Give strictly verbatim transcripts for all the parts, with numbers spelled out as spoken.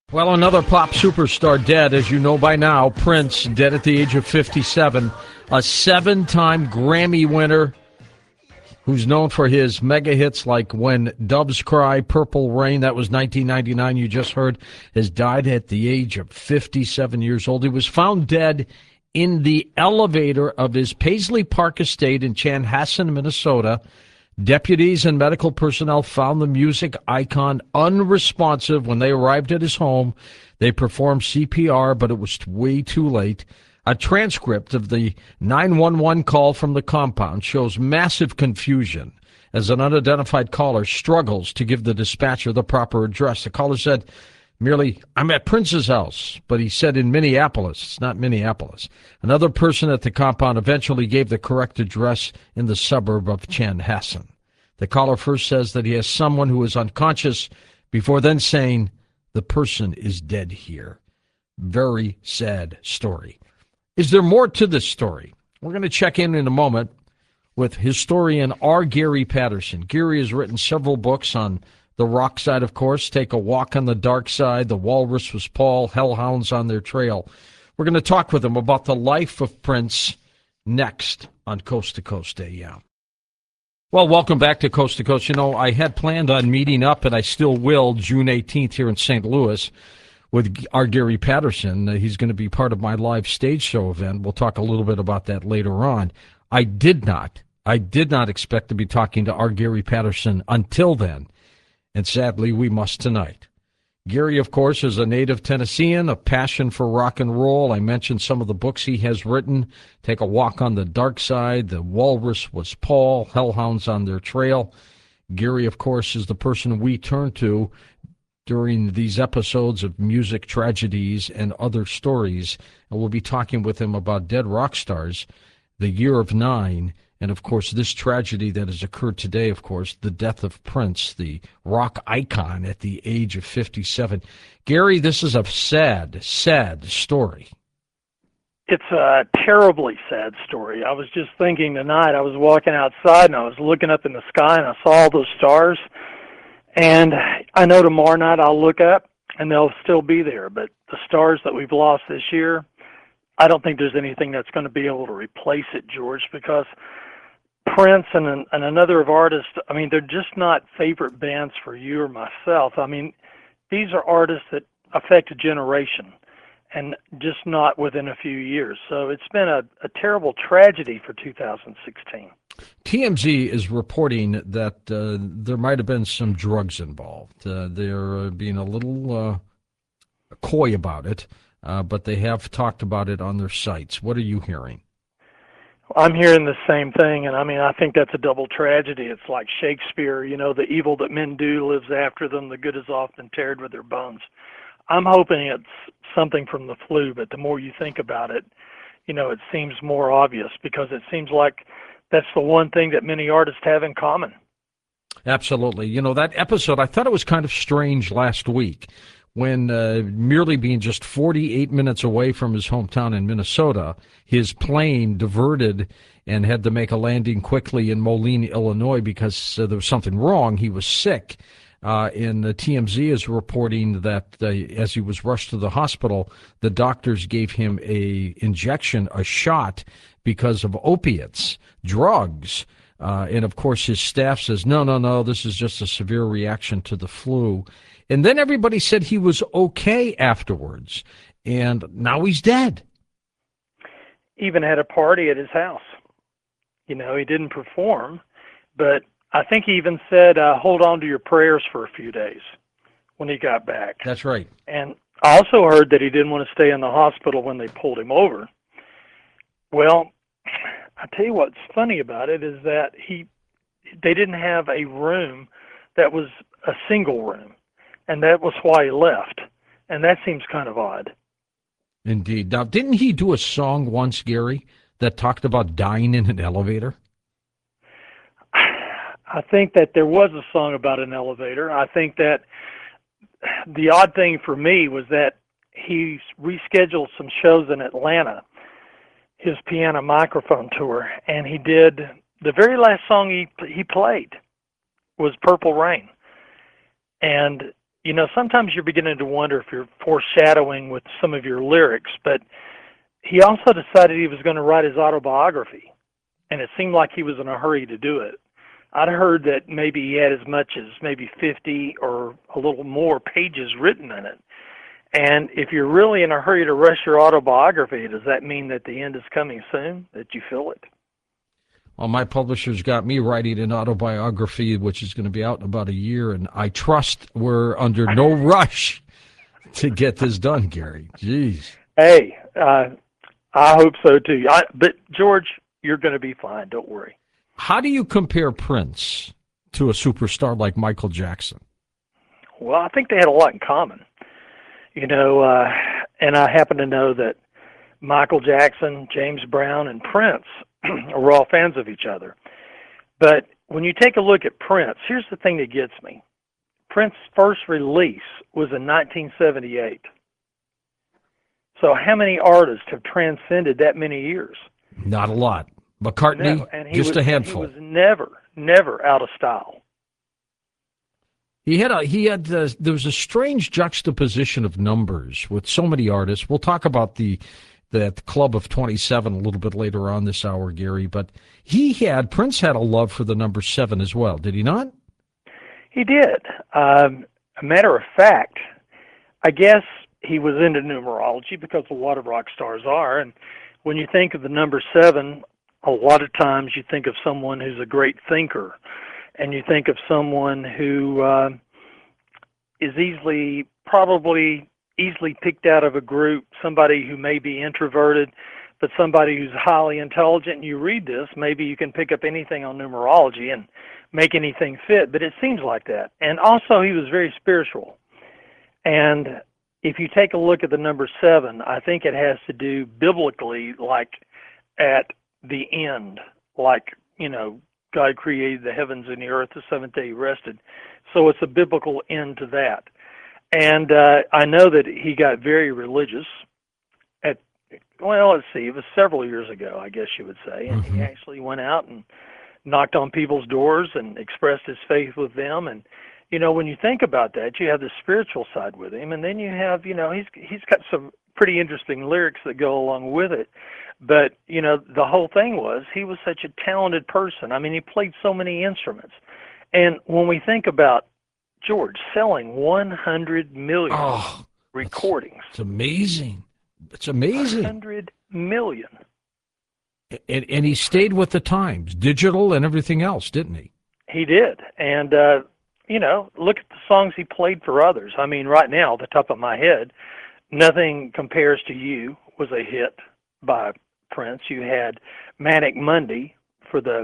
Well, another pop superstar dead, as you know by now. Prince, dead at the age of fifty-seven. A seven-time Grammy winner who's known for his mega hits like When Doves Cry, Purple Rain, that was nineteen ninety-nine, you just heard, has died at the age of fifty-seven years old. He was found dead in the elevator of his Paisley Park estate in Chanhassen, Minnesota. Deputies and medical personnel found the music icon unresponsive when they arrived at his home. They performed C P R, but it was way too late. A transcript of the nine one one call from the compound shows massive confusion as an unidentified caller struggles to give the dispatcher the proper address. The caller said merely, "I'm at Prince's house," but he said in Minneapolis. It's not Minneapolis. Another person at the compound eventually gave the correct address in the suburb of Chanhassen. The caller first says that he has someone who is unconscious before then saying the person is dead here. Very sad story. Is there more to this story? We're going to check in in a moment with historian R. Gary Patterson. Gary has written several books on the rock side, of course, Take a Walk on the Dark Side, The Walrus Was Paul, Hellhounds on Their Trail. We're going to talk with him about the life of Prince next on Coast to Coast A M. Well, welcome back to Coast to Coast. You know, I had planned on meeting up, and I still will, June eighteenth here in Saint Louis with R. Gary Patterson. Uh, he's going to be part of my live stage show event. We'll talk a little bit about that later on. I did not, I did not expect to be talking to R. Gary Patterson until then. And sadly, we must tonight. Gary, of course, is a native Tennessean, a passion for rock and roll. I mentioned some of the books he has written. Take a Walk on the Dark Side, The Walrus Was Paul, Hellhounds on Their Trail. Gary, of course, is the person we turn to during these episodes of music tragedies and other stories. And we'll be talking with him about dead rock stars, the year of nine, and, of course, this tragedy that has occurred today, of course, the death of Prince, the rock icon at the age of fifty-seven. Gary, this is a sad, sad story. It's a terribly sad story. I was just thinking tonight, I was walking outside and I was looking up in the sky and I saw all those stars. And I know tomorrow night I'll look up and they'll still be there. But the stars that we've lost this year, I don't think there's anything that's going to be able to replace it, George, because Prince and, an, and another of artists, I mean, they're just not favorite bands for you or myself. I mean, these are artists that affect a generation and just not within a few years. So it's been a, a terrible tragedy for two thousand sixteen. T M Z is reporting that uh, there might have been some drugs involved. Uh, they're uh, being a little uh, coy about it, uh, but they have talked about it on their sites. What are you hearing? I'm hearing the same thing, and I mean, I think that's a double tragedy. It's like Shakespeare, you know, the evil that men do lives after them, the good is often tarred with their bones. I'm hoping it's something from the flu, but the more you think about it, you know, it seems more obvious because it seems like that's the one thing that many artists have in common. Absolutely. You know, that episode, I thought it was kind of strange last week when uh, merely being just forty-eight minutes away from his hometown in Minnesota, his plane diverted and had to make a landing quickly in Moline, Illinois, because uh, there was something wrong. He was sick. Uh, and the T M Z is reporting that uh, as he was rushed to the hospital, the doctors gave him a injection, a shot, because of opiates, drugs. Uh, and, of course, his staff says, no, no, no, this is just a severe reaction to the flu. And then everybody said he was okay afterwards, and now he's dead. Even had a party at his house. You know, he didn't perform, but I think he even said, uh, hold on to your prayers for a few days when he got back. That's right. And I also heard that he didn't want to stay in the hospital when they pulled him over. Well, I tell you what's funny about it is that he, they didn't have a room that was a single room. And that was why he left. And that seems kind of odd. Indeed. Now, didn't he do a song once, Gary, that talked about dying in an elevator? I think that there was a song about an elevator. I think that the odd thing for me was that he rescheduled some shows in Atlanta, his piano microphone tour, and he did, the very last song he he played was Purple Rain. And you know, sometimes you're beginning to wonder if you're foreshadowing with some of your lyrics, but he also decided he was going to write his autobiography, and it seemed like he was in a hurry to do it. I'd heard that maybe he had as much as maybe fifty or a little more pages written in it. And if you're really in a hurry to rush your autobiography, does that mean that the end is coming soon, that you feel it? Well, my publisher's got me writing an autobiography, which is going to be out in about a year, and I trust we're under no rush to get this done, Gary. Jeez. Hey, uh, I hope so, too. I, but, George, you're going to be fine. Don't worry. How do you compare Prince to a superstar like Michael Jackson? Well, I think they had a lot in common. You know, uh, and I happen to know that Michael Jackson, James Brown, and Prince were all fans of each other. But when you take a look at Prince, here's the thing that gets me. Prince's first release was in nineteen seventy-eight. So how many artists have transcended that many years? Not a lot. McCartney, no, and he just was, a handful. He was never, never out of style. He had a he had uh, there was a strange juxtaposition of numbers with so many artists. We'll talk about the that club of twenty-seven a little bit later on this hour, Gary. But he had Prince had a love for the number seven as well, did he not? He did. Um, a matter of fact, I guess he was into numerology because a lot of rock stars are. And when you think of the number seven, a lot of times you think of someone who's a great thinker, and you think of someone who uh, is easily, probably easily picked out of a group, somebody who may be introverted, but somebody who's highly intelligent. And you read this, maybe you can pick up anything on numerology and make anything fit, but it seems like that. And also he was very spiritual. And if you take a look at the number seven, I think it has to do biblically, like at the end, like, you know, God created the heavens and the earth, the seventh day he rested. So it's a biblical end to that. And uh, I know that he got very religious at, well, let's see, it was several years ago, I guess you would say. And mm-hmm. he actually went out and knocked on people's doors and expressed his faith with them. And, you know, when you think about that, you have the spiritual side with him. And then you have, you know, he's he's got some pretty interesting lyrics that go along with it. But, you know, the whole thing was he was such a talented person. I mean, he played so many instruments. And when we think about George selling one hundred million oh, recordings. It's amazing. It's amazing. one hundred million. And, and he stayed with the times, digital and everything else, didn't he? He did. And, uh, you know, look at the songs he played for others. I mean, right now, off the top of my head, Nothing Compares to You was a hit by Prince. You had Manic Monday for the,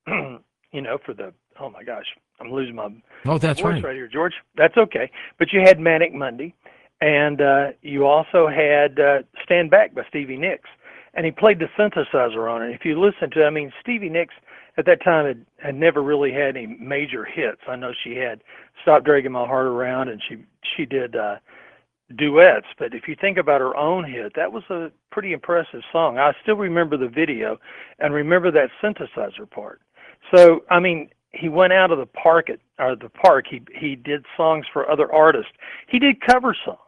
you know, for the, oh my gosh, I'm losing my oh, that's voice right. right here, George. That's okay. But you had Manic Monday, and uh, you also had uh, Stand Back by Stevie Nicks, and he played the synthesizer on it. If you listen to it, I mean, Stevie Nicks at that time had, had never really had any major hits. I know she had Stop Dragging My Heart Around, and she, she did uh, duets, but if you think about her own hit, that was a pretty impressive song. I still remember the video and remember that synthesizer part. So, I mean, he went out of the park at or the park. He he did songs for other artists. He did cover songs.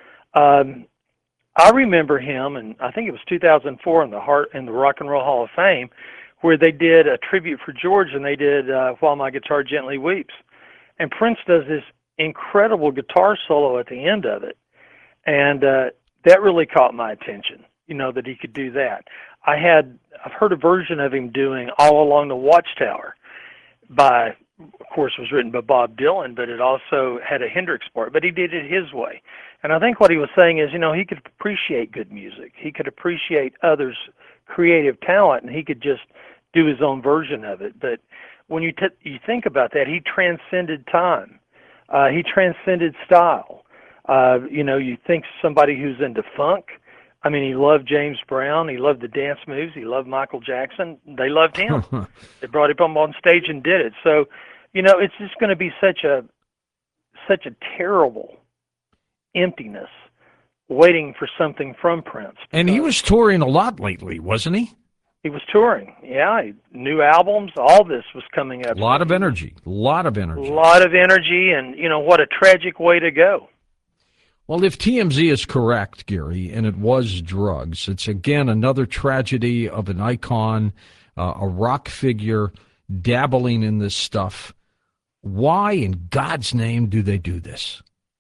Um, I remember him, and I think it was two thousand four in the Heart in the Rock and Roll Hall of Fame, where they did a tribute for George, and they did uh, While My Guitar Gently Weeps, and Prince does this incredible guitar solo at the end of it, and uh, that really caught my attention. You know, that he could do that. I had I've heard a version of him doing All Along the Watchtower by, of course, was written by Bob Dylan, but it also had a Hendrix part, but he did it his way. And I think what he was saying is, you know, he could appreciate good music. He could appreciate others' creative talent, and he could just do his own version of it. But when you, t- you think about that, he transcended time. Uh, he transcended style. Uh, you know, you think somebody who's into funk, I mean, he loved James Brown. He loved the dance moves. He loved Michael Jackson. They loved him. They brought him up on stage and did it. So, you know, it's just going to be such a such a terrible emptiness waiting for something from Prince. And he was touring a lot lately, wasn't he? He was touring. Yeah, he, new albums, all this was coming up. A lot of energy. A lot of A energy. lot of energy, and, you know, what a tragic way to go. Well, if T M Z is correct, Gary, and it was drugs, it's again another tragedy of an icon, uh, a rock figure dabbling in this stuff. Why in God's name do they do this?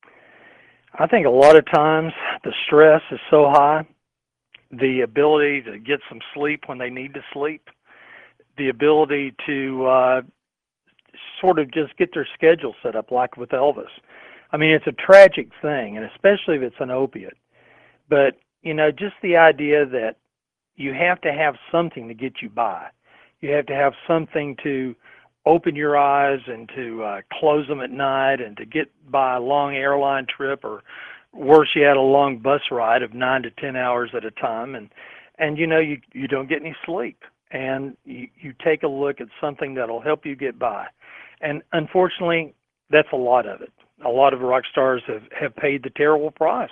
I think a lot of times the stress is so high, the ability to get some sleep when they need to sleep, the ability to uh, sort of just get their schedule set up, like with Elvis. I mean, it's a tragic thing, and especially if it's an opiate. But, you know, just the idea that you have to have something to get you by. You have to have something to open your eyes and to uh, close them at night and to get by a long airline trip, or worse yet, a long bus ride of nine to ten hours at a time. And, and you know, you, you don't get any sleep. And you, you take a look at something that'll help you get by. And unfortunately, that's a lot of it. A lot of rock stars have, have paid the terrible price.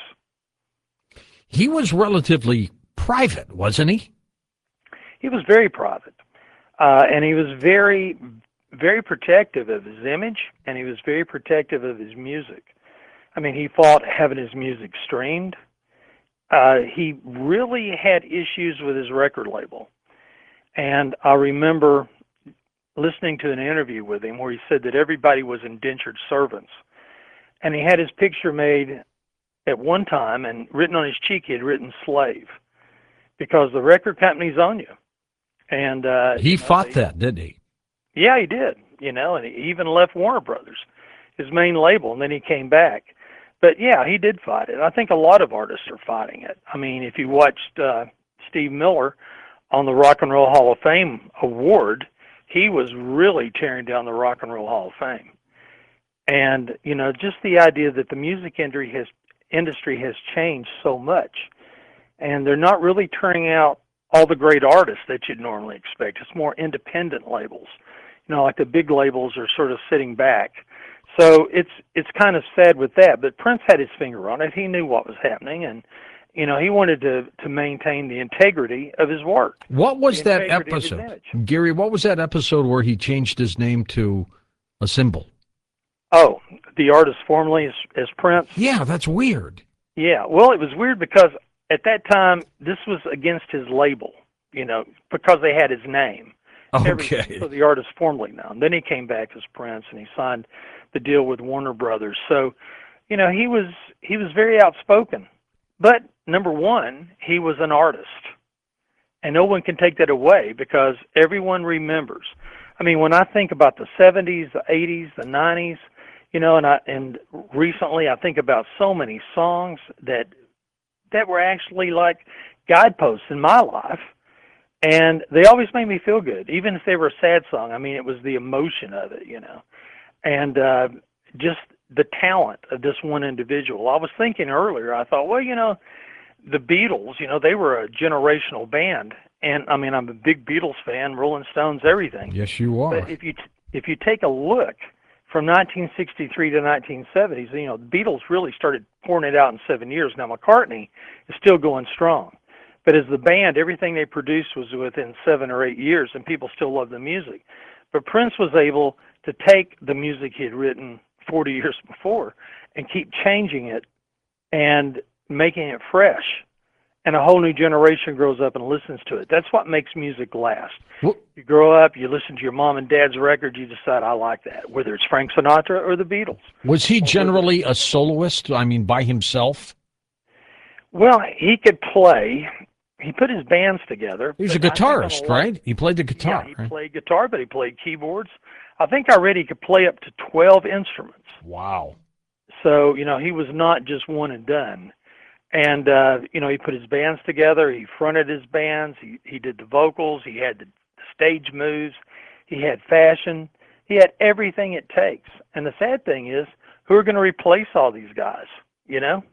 He was relatively private, wasn't he? He was very private. Uh, and he was very, very protective of his image, and he was very protective of his music. I mean, he fought having his music streamed. Uh, he really had issues with his record label. And I remember listening to an interview with him where he said that everybody was indentured servants. And he had his picture made at one time, and written on his cheek, he had written slave, because the record companies own you. And uh, he you know, fought they, that, didn't he? Yeah, he did. You know, and he even left Warner Brothers, his main label, and then he came back. But yeah, he did fight it. I think a lot of artists are fighting it. I mean, if you watched uh, Steve Miller on the Rock and Roll Hall of Fame award, he was really tearing down the Rock and Roll Hall of Fame. And, you know, just the idea that the music industry has, industry has changed so much, and they're not really turning out all the great artists that you'd normally expect. It's more independent labels. You know, like the big labels are sort of sitting back. So it's it's kind of sad with that. But Prince had his finger on it. He knew what was happening, and, you know, he wanted to, to maintain the integrity of his work. What was that episode? Gary, what was that episode where he changed his name to a symbol? Oh, the artist formerly as, as Prince? Yeah, that's weird. Yeah, well, it was weird because at that time, this was against his label, you know, because they had his name. Okay. Everything. So the artist formerly now. And then he came back as Prince, and he signed the deal with Warner Brothers. So, you know, he was he was very outspoken. But, number one, he was an artist. And no one can take that away, because everyone remembers. I mean, when I think about the seventies, the eighties, the nineties, you know, and I and recently I think about so many songs that that were actually like guideposts in my life, and they always made me feel good, even if they were a sad song. I mean, it was the emotion of it, you know, and uh, just the talent of this one individual. I was thinking earlier, I thought, well, you know, the Beatles, you know, they were a generational band, and I mean, I'm a big Beatles fan, Rolling Stones, everything. Yes, you are. But if you if you take a look from nineteen sixty-three to nineteen seventies, you know, the Beatles really started pouring it out in seven years. Now, McCartney is still going strong. But as the band, everything they produced was within seven or eight years, and people still love the music. But Prince was able to take the music he had written forty years before and keep changing it and making it fresh. And a whole new generation grows up and listens to it. That's what makes music last. Well, you grow up, you listen to your mom and dad's record, you decide, I like that, whether it's Frank Sinatra or the Beatles. Was he generally a soloist, I mean, by himself? Well, he could play. He put his bands together. He was a guitarist, right? He played the guitar. Yeah, he right? played guitar, but he played keyboards. I think I read he could play up to twelve instruments. Wow. So, you know, he was not just one and done. And, uh, you know, he put his bands together. He fronted his bands. He, he did the vocals. He had the stage moves. He had fashion. He had everything it takes. And the sad thing is, who are going to replace all these guys, you know?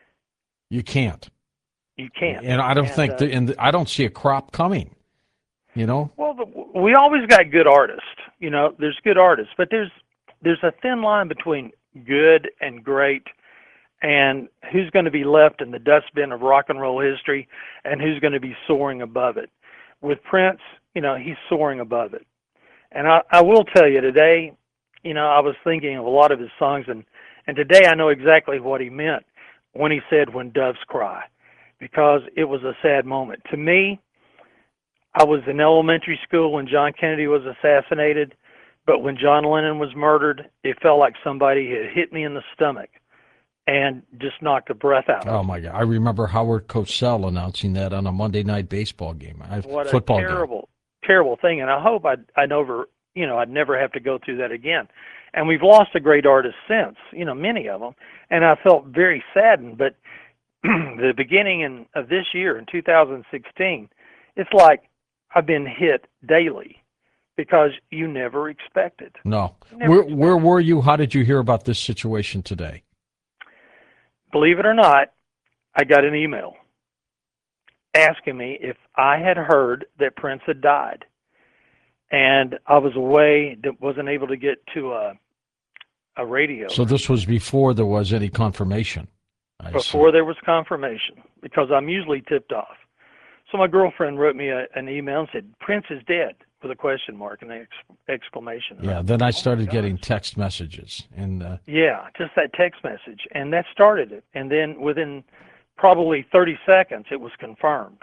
You can't. You can't. And I don't and, think, uh, the, and I don't see a crop coming, you know? Well, the, we always got good artists. You know, there's good artists. But there's there's a thin line between good and great, and who's going to be left in the dustbin of rock and roll history, and who's going to be soaring above it. With Prince, you know, he's soaring above it. And I, I will tell you today, you know, I was thinking of a lot of his songs, and, and today I know exactly what he meant when he said, "When doves cry," because it was a sad moment. To me, I was in elementary school when John Kennedy was assassinated, but when John Lennon was murdered, it felt like somebody had hit me in the stomach and just knocked the breath out of me. Oh, my God. I remember Howard Cosell announcing that on a Monday night baseball game, a what football a terrible, game. terrible thing. And I hope I'd, I'd never, you know, I'd never have to go through that again. And we've lost a great artist since, you know, many of them. And I felt very saddened. But the beginning in, of this year, in two thousand sixteen, it's like I've been hit daily because you never expect it. No. Never Where, expect where it. were you? How did you hear about this situation today? Believe it or not, I got an email asking me if I had heard that Prince had died. And I was away, that wasn't able to get to a, a radio. So this was before there was any confirmation. I Before assume. there was confirmation, because I'm usually tipped off. So my girlfriend wrote me a, an email and said, "Prince is dead," with a question mark and an ex- exclamation. Yeah, then I started Oh getting text messages. And uh, Yeah, just that text message. And that started it. And then within probably thirty seconds, it was confirmed.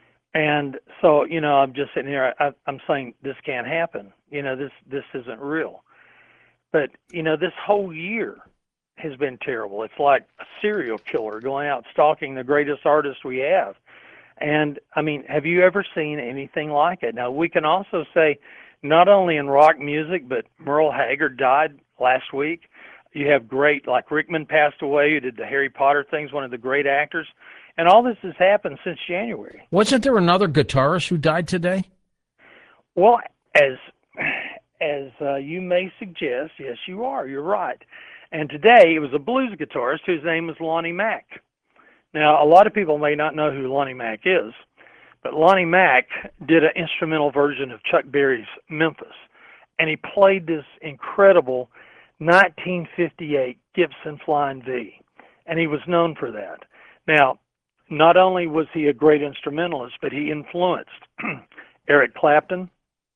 And so, you know, I'm just sitting here, I, I'm saying, this can't happen. You know, this, this isn't real. But, you know, this whole year has been terrible. It's like a serial killer going out stalking the greatest artist we have. And, I mean, have you ever seen anything like it? Now, we can also say, not only in rock music, but Merle Haggard died last week. You have great, like Rickman passed away, who did the Harry Potter things, one of the great actors. And all this has happened since January. wasn't there another guitarist who died today? Well, as as uh, you may suggest, yes, you are. You're right. And today it was a blues guitarist whose name was Lonnie Mack. Now, a lot of people may not know who Lonnie Mack is, but Lonnie Mack did an instrumental version of Chuck Berry's Memphis, and he played this incredible nineteen fifty-eight Gibson Flying V, and he was known for that. Now, not only was he a great instrumentalist, but he influenced Eric Clapton,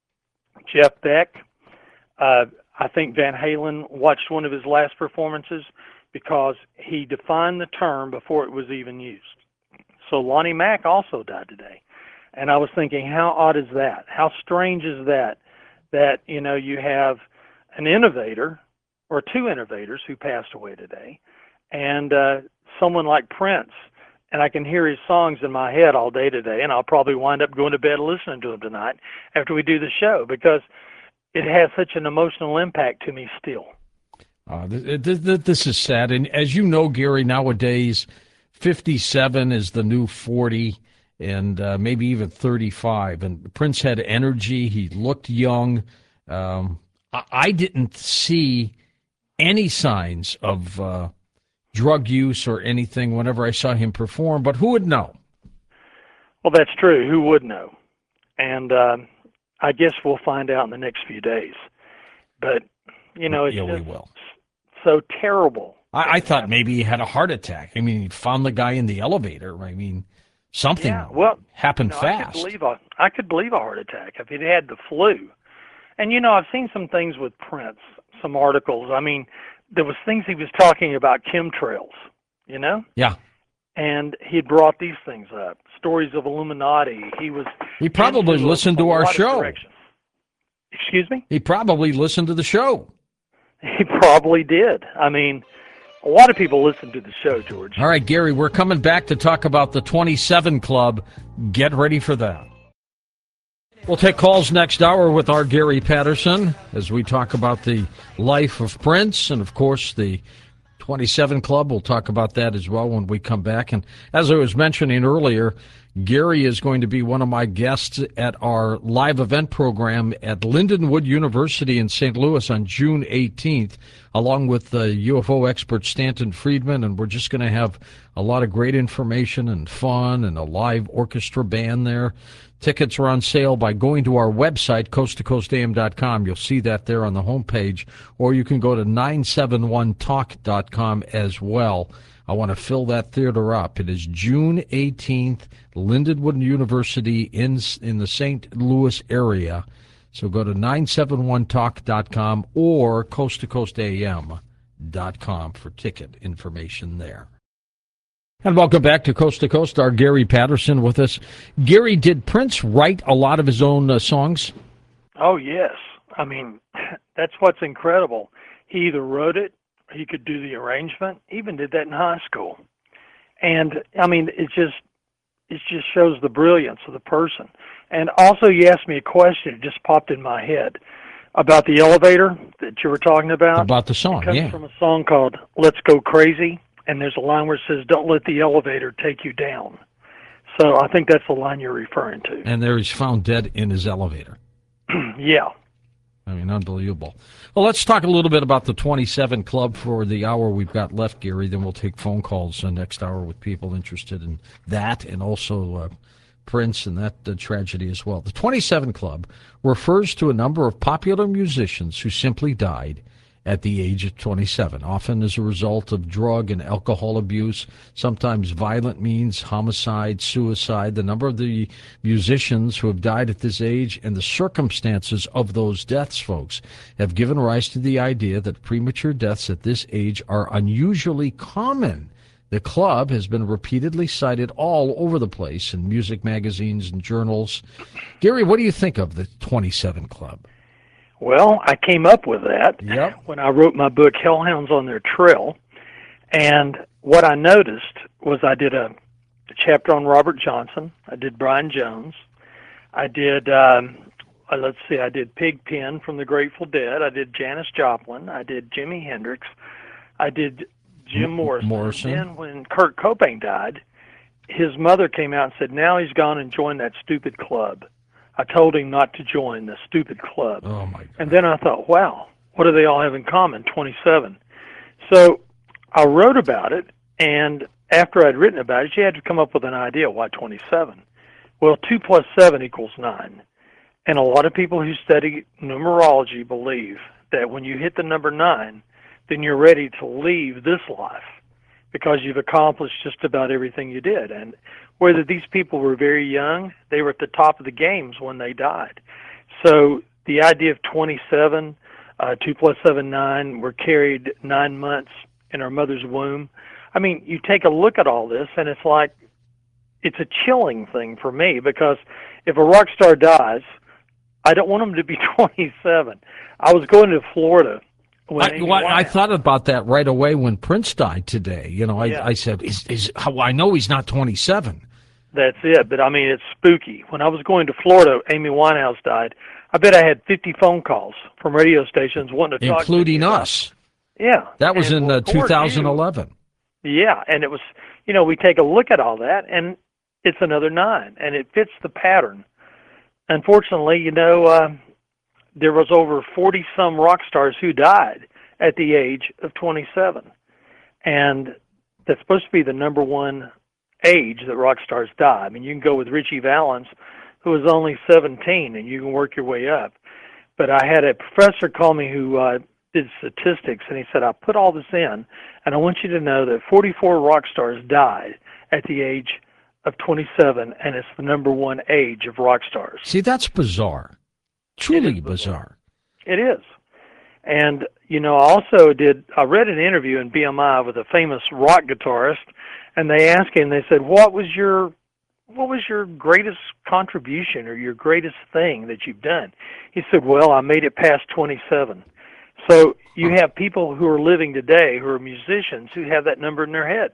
Jeff Beck. Uh, I think Van Halen watched one of his last performances because he defined the term before it was even used. So Lonnie Mack also died today. And I was thinking, how odd is that? How strange is that? That, you know, you have an innovator or two innovators who passed away today, and uh, someone like Prince. And I can hear his songs in my head all day today, and I'll probably wind up going to bed listening to them tonight after we do the show because it has such an emotional impact to me still. Uh, th- th- th- this is sad. And as you know, Gary, nowadays, fifty-seven is the new forty and uh, maybe even thirty-five. And Prince had energy. He looked young. Um, I-, I didn't see any signs of uh, drug use or anything whenever I saw him perform, but who would know? Well, that's true. Who would know? And uh, I guess we'll find out in the next few days. But, you know, it's yeah, just we will. so terrible. I, I thought maybe he had a heart attack. I mean, he found the guy in the elevator. I mean, something Yeah, well, happened you know, fast. I could believe a, I could believe a heart attack if he'd had the flu. And, you know, I've seen some things with Prince, some articles. I mean, there was things he was talking about chemtrails, you know? Yeah. And he brought these things up, stories of Illuminati. He was He probably into a- listened to a our lot of show. directions. Excuse me? He probably listened to the show. He probably did. I mean, a lot of people listen to the show, George. All right, Gary, we're coming back to talk about the twenty-seven Club. Get ready for that. We'll take calls next hour with our Gary Patterson as we talk about the life of Prince and, of course, the twenty-seven Club. We'll talk about that as well when we come back. And as I was mentioning earlier, Gary is going to be one of my guests at our live event program at Lindenwood University in Saint Louis on June eighteenth, along with the U F O expert Stanton Friedman, and we're just going to have a lot of great information and fun and a live orchestra band there. Tickets are on sale by going to our website, coast to coast a m dot com. You'll see that there on the homepage, or you can go to nine seven one talk dot com as well. I want to fill that theater up. It is June eighteenth, Lindenwood University in, in the Saint Louis area. So go to nine seven one talk dot com or coast to coast a m dot com for ticket information there. And welcome back to Coast to Coast. Our Gary Patterson with us. Gary, did Prince write a lot of his own uh, songs? Oh, yes. I mean, that's what's incredible. He either wrote it, he could do the arrangement, even did that in high school. And, I mean, it just it just shows the brilliance of the person. And also, you asked me a question, it just popped in my head, about the elevator that you were talking about. About the song, it comes yeah. from a song called Let's Go Crazy, and there's a line where it says, don't let the elevator take you down. So I think that's the line you're referring to. And there he's found dead in his elevator. Yeah. I mean, unbelievable. Well, let's talk a little bit about the twenty-seven Club for the hour we've got left, Gary. Then we'll take phone calls uh, next hour with people interested in that and also uh, Prince and that uh, tragedy as well. The twenty-seven Club refers to a number of popular musicians who simply died at the age of twenty-seven, often as a result of drug and alcohol abuse, sometimes violent means, homicide, suicide. The number of the musicians who have died at this age and the circumstances of those deaths, folks, have given rise to the idea that premature deaths at this age are unusually common. The club has been repeatedly cited all over the place in music magazines and journals. Gary, what do you think of the twenty-seven Club? Well, I came up with that yep. when I wrote my book, Hellhounds on Their Trail. And what I noticed was I did a, a chapter on Robert Johnson. I did Brian Jones. I did, um, uh, let's see, I did Pigpen from the Grateful Dead. I did Janis Joplin. I did Jimi Hendrix. I did Jim Morrison. Morrison. And then when Kurt Cobain died, his mother came out and said, now he's gone and joined that stupid club. I told him not to join the stupid club. Oh, my God. And then I thought, wow, what do they all have in common? twenty-seven. So I wrote about it, and after I'd written about it, you had to come up with an idea why twenty-seven. Well, two plus seven equals nine. And a lot of people who study numerology believe that when you hit the number nine, then you're ready to leave this life because you've accomplished just about everything you did. And whether these people were very young, they were at the top of the games when they died. So the idea of twenty-seven, uh, two plus seven, nine, we're carried nine months in our mother's womb. I mean, you take a look at all this, and it's like, it's a chilling thing for me because if a rock star dies, I don't want them to be twenty-seven. I was going to Florida. I, well, I thought about that right away when Prince died today. You know, I, yeah. I said, is, is, how, I know he's not twenty-seven. That's it, but I mean, it's spooky. When I was going to Florida, Amy Winehouse died. I bet I had fifty phone calls from radio stations wanting to talk to me. Including us. Yeah. That was and in uh, two thousand eleven. You, yeah, and it was, you know, we take a look at all that, and it's another nine, and it fits the pattern. Unfortunately, you know, uh, there was over forty-some rock stars who died at the age of twenty-seven. And that's supposed to be the number one age that rock stars die. I mean, you can go with Richie Valens, who was only seventeen, and you can work your way up. But I had a professor call me who uh, did statistics, and he said, I put all this in, and I want you to know that forty-four rock stars died at the age of twenty-seven, and it's the number one age of rock stars. See, that's bizarre. Truly bizarre. It is. And, you know, I also did, I read an interview in B M I with a famous rock guitarist, and they asked him, they said, what was your, what was your greatest contribution or your greatest thing that you've done? He said, well, I made it past twenty-seven. So you have people who are living today who are musicians who have that number in their head.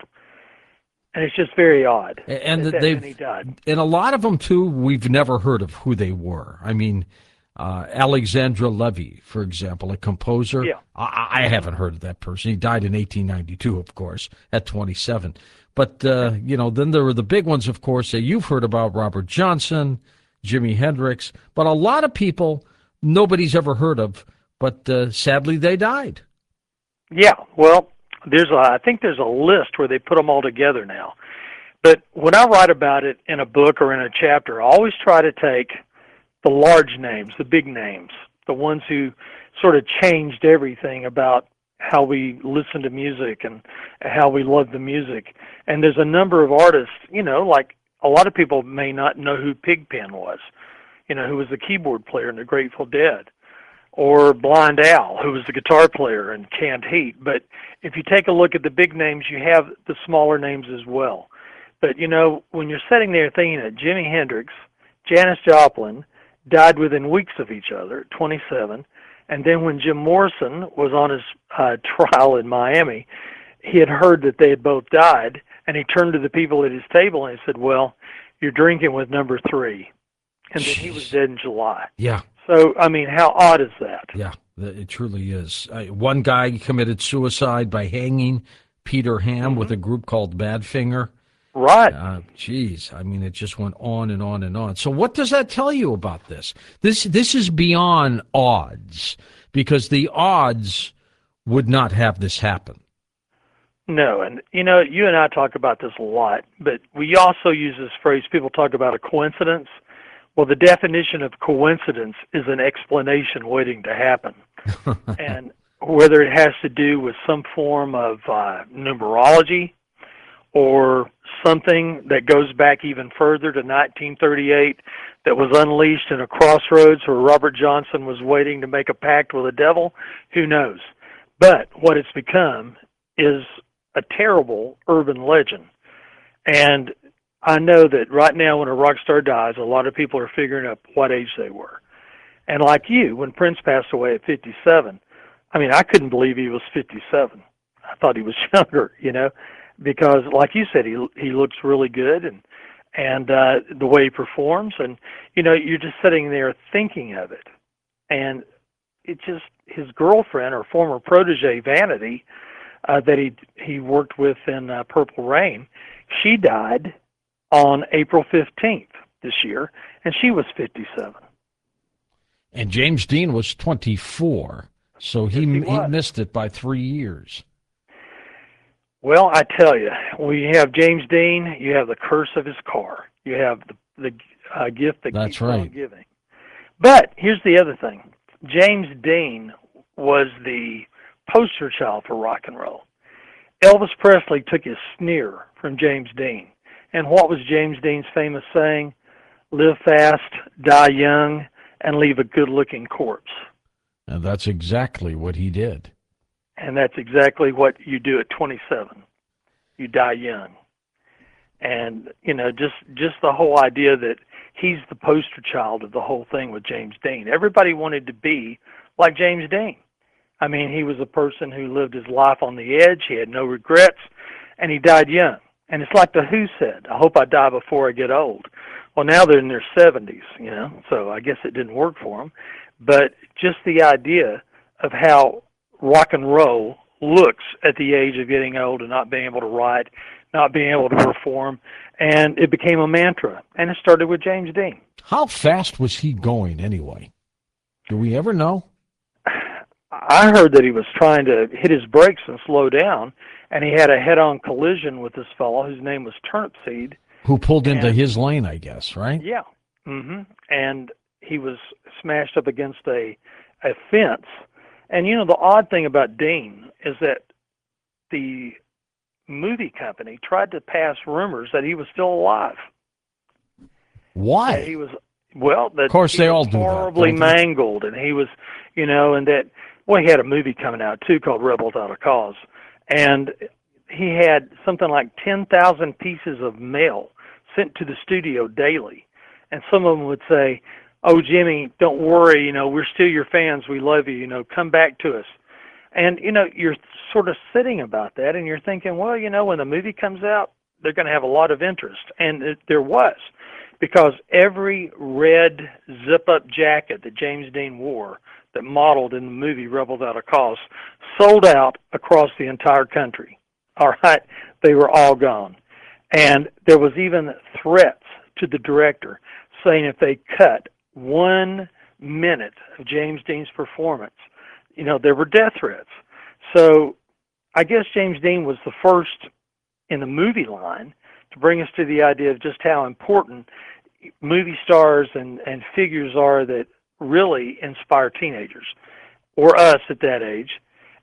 And it's just very odd. And that they've, many died. And a lot of them, too, we've never heard of who they were. I mean, uh, Alexandra Levy, for example, a composer. Yeah. I, I haven't heard of that person. He died in eighteen ninety-two, of course, at twenty-seven. But, uh, you know, then there were the big ones, of course, that you've heard about, Robert Johnson, Jimi Hendrix. But a lot of people nobody's ever heard of, but uh, sadly they died. Yeah, well, there's a, I think there's a list where they put them all together now. But when I write about it in a book or in a chapter, I always try to take the large names, the big names, the ones who sort of changed everything about how we listen to music and how we love the music. And there's a number of artists, you know, like a lot of people may not know who Pigpen was, you know, who was the keyboard player in the Grateful Dead, or Blind Al, who was the guitar player in Canned Heat. But if you take a look at the big names, you have the smaller names as well. But, you know, when you're sitting there thinking that Jimi Hendrix, Janis Joplin died within weeks of each other at twenty-seven, and then when Jim Morrison was on his uh, trial in Miami, he had heard that they had both died, and he turned to the people at his table and he said, well, you're drinking with number three. And then he was dead in July. Yeah. So, I mean, how odd is that? Yeah, it truly is. Uh, one guy committed suicide by hanging, Peter Ham, mm-hmm. with a group called Badfinger. Right. Uh, geez, I mean, it just went on and on and on. So what does that tell you about this? This this is beyond odds, because the odds would not have this happen. No, and, you know, you and I talk about this a lot, but we also use this phrase, people talk about a coincidence. Well, the definition of coincidence is an explanation waiting to happen. And whether it has to do with some form of uh, numerology or something that goes back even further to nineteen thirty-eight that was unleashed in a crossroads where Robert Johnson was waiting to make a pact with the devil, who knows? But what it's become is a terrible urban legend. And I know that right now when a rock star dies, a lot of people are figuring out what age they were. And like you, when Prince passed away at fifty-seven, I mean, I couldn't believe he was fifty-seven. I thought he was younger, you know, because like you said, he he looks really good, and and uh, the way he performs, and, you know, you're just sitting there thinking of it. And it just, his girlfriend or former protege, Vanity, uh, that he he worked with in uh, Purple Rain, she died on April fifteenth this year, and she was fifty-seven. And James Dean was twenty-four, so he, yes, he, he missed it by three years. Well, I tell you, when you have James Dean, you have the curse of his car. You have the, the uh, gift that That's keeps right. on giving. But here's the other thing. James Dean was the poster child for rock and roll. Elvis Presley took his sneer from James Dean. And what was James Dean's famous saying? Live fast, die young, and leave a good-looking corpse. And that's exactly what he did. And that's exactly what you do at twenty-seven. You die young. And, you know, just, just the whole idea that he's the poster child of the whole thing with James Dean. Everybody wanted to be like James Dean. I mean, he was a person who lived his life on the edge. He had no regrets, and he died young. And it's like the Who said, I hope I die before I get old. Well, now they're in their seventies, you know, so I guess it didn't work for them. But just the idea of how rock and roll looks at the age of getting old and not being able to write, not being able to perform, and it became a mantra. And it started with James Dean. How fast was he going anyway? Do we ever know? I heard that he was trying to hit his brakes and slow down, and he had a head-on collision with this fellow whose name was Turnipseed. Who pulled into and, his lane, I guess, right? Yeah. Mm-hmm. And he was smashed up against a, a fence. And, you know, the odd thing about Dean is that the movie company tried to pass rumors that he was still alive. Why? That he was, well, that of course he they was all do horribly that, mangled, and he was, you know, and that, well, he had a movie coming out, too, called Rebel Without a Cause. And he had something like ten thousand pieces of mail sent to the studio daily. And some of them would say, oh, Jimmy, don't worry, you know, we're still your fans, we love you, you know, come back to us. And, you know, you're sort of sitting about that, and you're thinking, well, you know, when the movie comes out, they're going to have a lot of interest. And it, there was, because every red zip-up jacket that James Dean wore that modeled in the movie Rebel Without a Cause sold out across the entire country. All right? They were all gone. And there was even threats to the director saying if they cut one minute of James Dean's performance, you know, there were death threats. So I guess James Dean was the first in the movie line to bring us to the idea of just how important movie stars and, and figures are that really inspire teenagers or us at that age.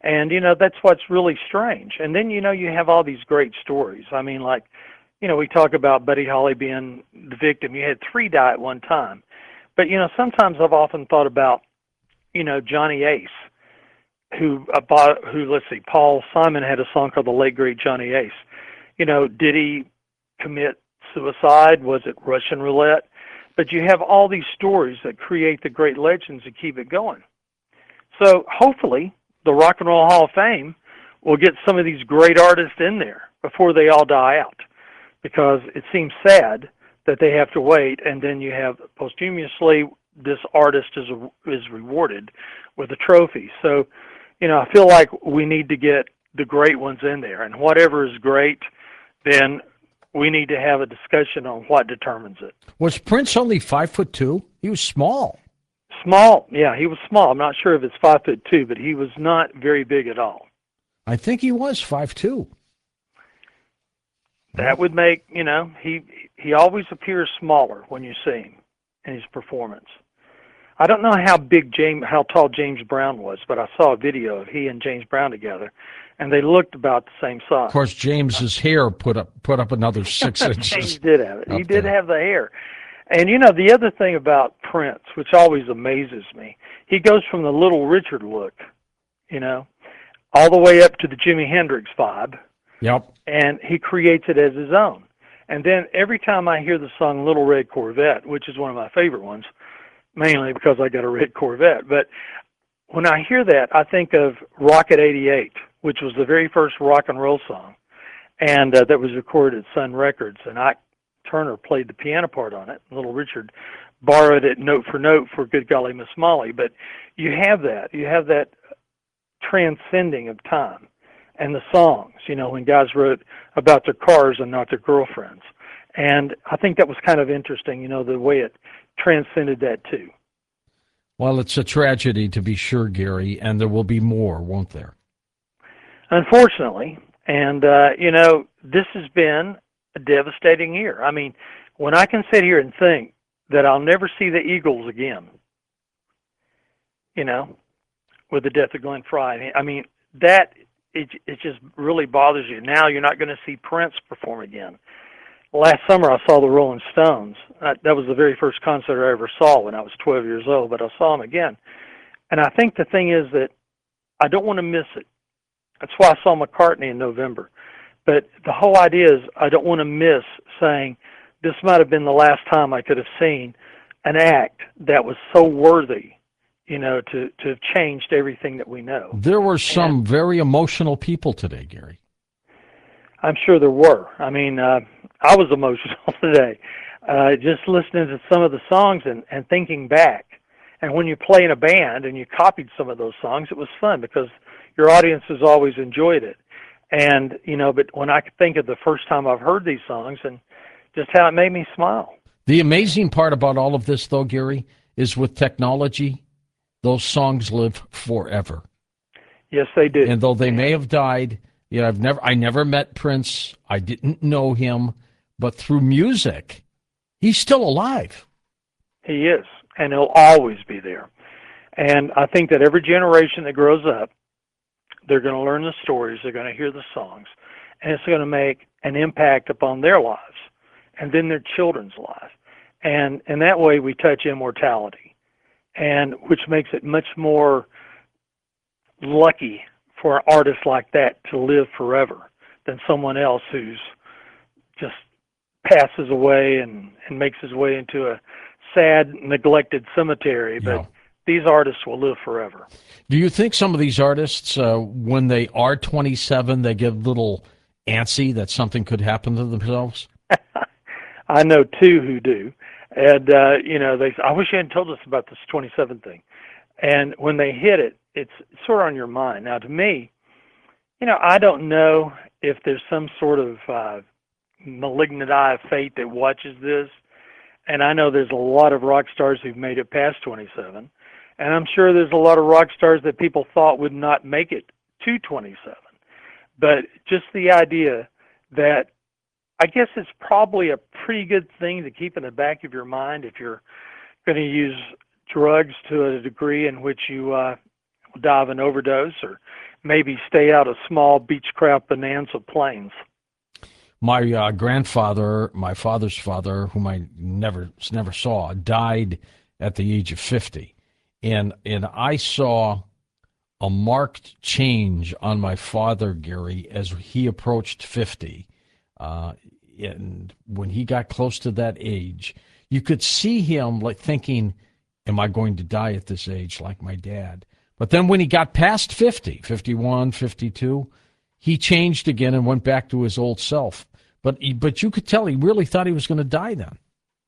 And, you know, that's what's really strange. And then, you know, you have all these great stories. I mean, like, you know, we talk about Buddy Holly being the victim. You had three die at one time. But, you know, sometimes I've often thought about, you know, Johnny Ace, who, about, who let's see, Paul Simon had a song called The Late Great Johnny Ace. You know, did he commit suicide? Was it Russian roulette? But you have all these stories that create the great legends that keep it going. So hopefully the Rock and Roll Hall of Fame will get some of these great artists in there before they all die out, because it seems sad that they have to wait, and then you have posthumously this artist is is rewarded with a trophy. So, you know, I feel like we need to get the great ones in there, and whatever is great, then we need to have a discussion on what determines it. Was Prince only five foot two? He was small. Small, yeah, he was small. I'm not sure if it's five foot two, but he was not very big at all. I think he was five two. That would make, you know, he he always appears smaller when you see him in his performance. I don't know how big James, how tall James Brown was, but I saw a video of he and James Brown together, and they looked about the same size. Of course, James's hair put up put up another six inches. James did have it. He did there. have the hair. And, you know, the other thing about Prince, which always amazes me, he goes from the Little Richard look, you know, all the way up to the Jimi Hendrix vibe. Yep. And he creates it as his own. And then every time I hear the song Little Red Corvette, which is one of my favorite ones, mainly because I got a red Corvette, but when I hear that, I think of Rocket eighty-eight, which was the very first rock and roll song, and uh, that was recorded at Sun Records, and I Turner played the piano part on it. Little Richard borrowed it note for note for Good Golly Miss Molly. But you have that. You have that transcending of time. And the songs, you know, when guys wrote about their cars and not their girlfriends. And I think that was kind of interesting, you know, the way it transcended that too. Well, it's a tragedy to be sure, Gary, and there will be more, won't there? Unfortunately. And, uh, you know, this has been a devastating year. I mean, when I can sit here and think that I'll never see the Eagles again, you know, with the death of Glenn Frey, I mean, that, it, it just really bothers you. Now you're not going to see Prince perform again. Last summer I saw the Rolling Stones. That, that was the very first concert I ever saw when I was twelve years old, but I saw them again. And I think the thing is that I don't want to miss it. That's why I saw McCartney in November. But the whole idea is I don't want to miss saying this might have been the last time I could have seen an act that was so worthy, you know, to, to have changed everything that we know. There were some and very emotional people today, Gary. I'm sure there were. I mean, uh, I was emotional today, uh, just listening to some of the songs and, and thinking back. And when you play in a band and you copied some of those songs, it was fun because your audience has always enjoyed it. And, you know, but when I think of the first time I've heard these songs and just how it made me smile. The amazing part about all of this, though, Gary, is with technology, those songs live forever. Yes, they do. And though they may have died, you know, I've never, I never met Prince. I didn't know him, but through music, he's still alive. He is, and he'll always be there. And I think that every generation that grows up, they're going to learn the stories, they're going to hear the songs, and it's going to make an impact upon their lives and then their children's lives. And in that way, we touch immortality, and which makes it much more lucky for an artist like that to live forever than someone else who's just passes away and, and makes his way into a sad, neglected cemetery. But Yeah. these artists will live forever. Do you think some of these artists, uh, when they are twenty-seven, they get a little antsy that something could happen to themselves? I know two who do. And, uh, you know, they, I wish you hadn't told us about this twenty-seven thing. And when they hit it, it's sort of on your mind. Now, to me, you know, I don't know if there's some sort of uh, malignant eye of fate that watches this. And I know there's a lot of rock stars who've made it past twenty-seven. And I'm sure there's a lot of rock stars that people thought would not make it to twenty-seven. But just the idea that I guess it's probably a pretty good thing to keep in the back of your mind if you're going to use drugs to a degree in which you uh, die of an overdose or maybe stay out of small beechcraft bonanza plains. My uh, grandfather, my father's father, whom I never never saw, died at the age of fifty, and and I saw a marked change on my father, Gary, as he approached fifty. Uh, and when he got close to that age, you could see him like thinking, am I going to die at this age like my dad? But then when he got past fifty, fifty-one, fifty-two, he changed again and went back to his old self. But he, but you could tell he really thought he was going to die then.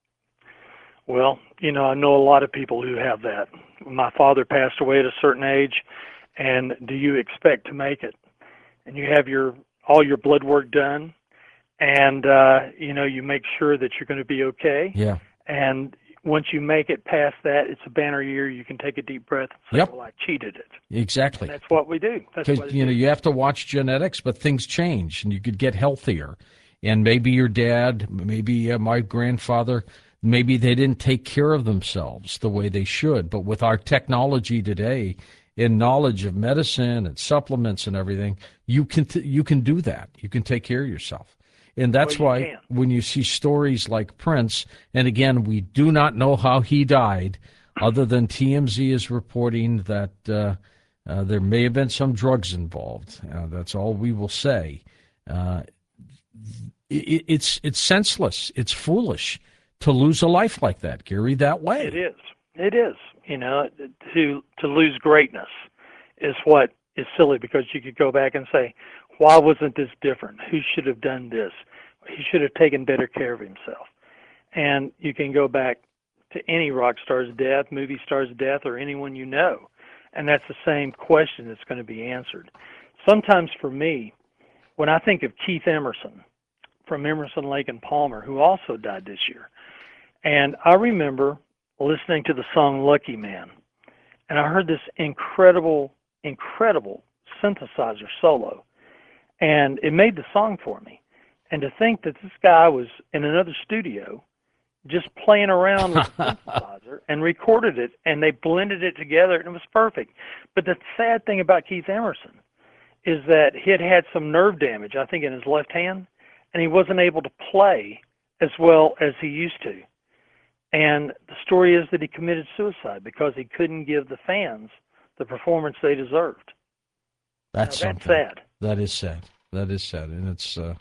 Well, you know, I know a lot of people who have that. My father passed away at a certain age, and do you expect to make it? And you have your all your blood work done, and uh, you know, you make sure that you're going to be okay. Yeah. And once you make it past that, it's a banner year. You can take a deep breath and say, yep. well, I cheated it. Exactly. And that's what we do. That's what you know, do. you have to watch genetics, but things change, and you could get healthier. And maybe your dad, maybe uh, my grandfather, maybe they didn't take care of themselves the way they should. But with our technology today, in knowledge of medicine and supplements and everything, you can t- you can do that. You can take care of yourself. And that's well, why can. when you see stories like Prince, and again, we do not know how he died, other than T M Z is reporting that uh, uh, there may have been some drugs involved. Uh, that's all we will say. Uh, it, it's it's senseless. It's foolish to lose a life like that, Gary, that way. It is. It is. You know, to to lose greatness is what is silly, because you could go back and say, why wasn't this different? Who should have done this? He should have taken better care of himself. And you can go back to any rock star's death, movie star's death, or anyone you know, and that's the same question that's going to be answered. Sometimes for me, when I think of Keith Emerson from Emerson, Lake and Palmer, who also died this year, and I remember listening to the song Lucky Man, and I heard this incredible, incredible synthesizer solo, and it made the song for me. And to think that this guy was in another studio just playing around with the synthesizer and recorded it, and they blended it together, and it was perfect. But the sad thing about Keith Emerson is that he had had some nerve damage, I think, in his left hand, and he wasn't able to play as well as he used to. And the story is that he committed suicide because he couldn't give the fans the performance they deserved. That's, now, that's sad. sad. That is sad. That is sad. And it's, uh,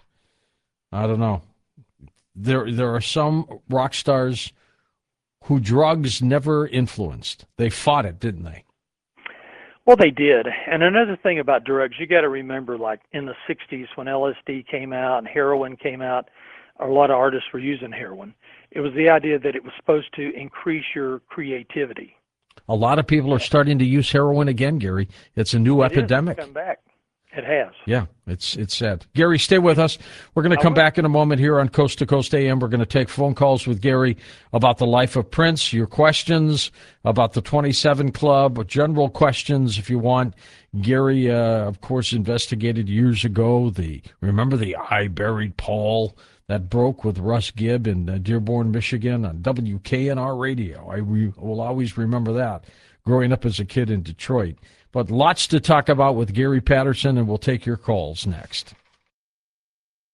I don't know. There, there are some rock stars who drugs never influenced. They fought it, didn't they? Well, they did. And another thing about drugs, you got to remember, like in the sixties when L S D came out and heroin came out, a lot of artists were using heroin. It was the idea that it was supposed to increase your creativity. A lot of people are starting to use heroin again, Gary. It's a new it epidemic. Is. It's come back. It has. Yeah, it's it's sad. Gary, stay with us. We're going to come back in a moment here on Coast to Coast A M. We're going to take phone calls with Gary about the life of Prince, your questions about the twenty-seven Club, general questions if you want. Gary, uh, of course, investigated years ago the, remember the I Buried Paul that broke with Russ Gibb in uh, Dearborn, Michigan on W K N R radio. I re- will always remember that growing up as a kid in Detroit. But lots to talk about with Gary Patterson, and we'll take your calls next.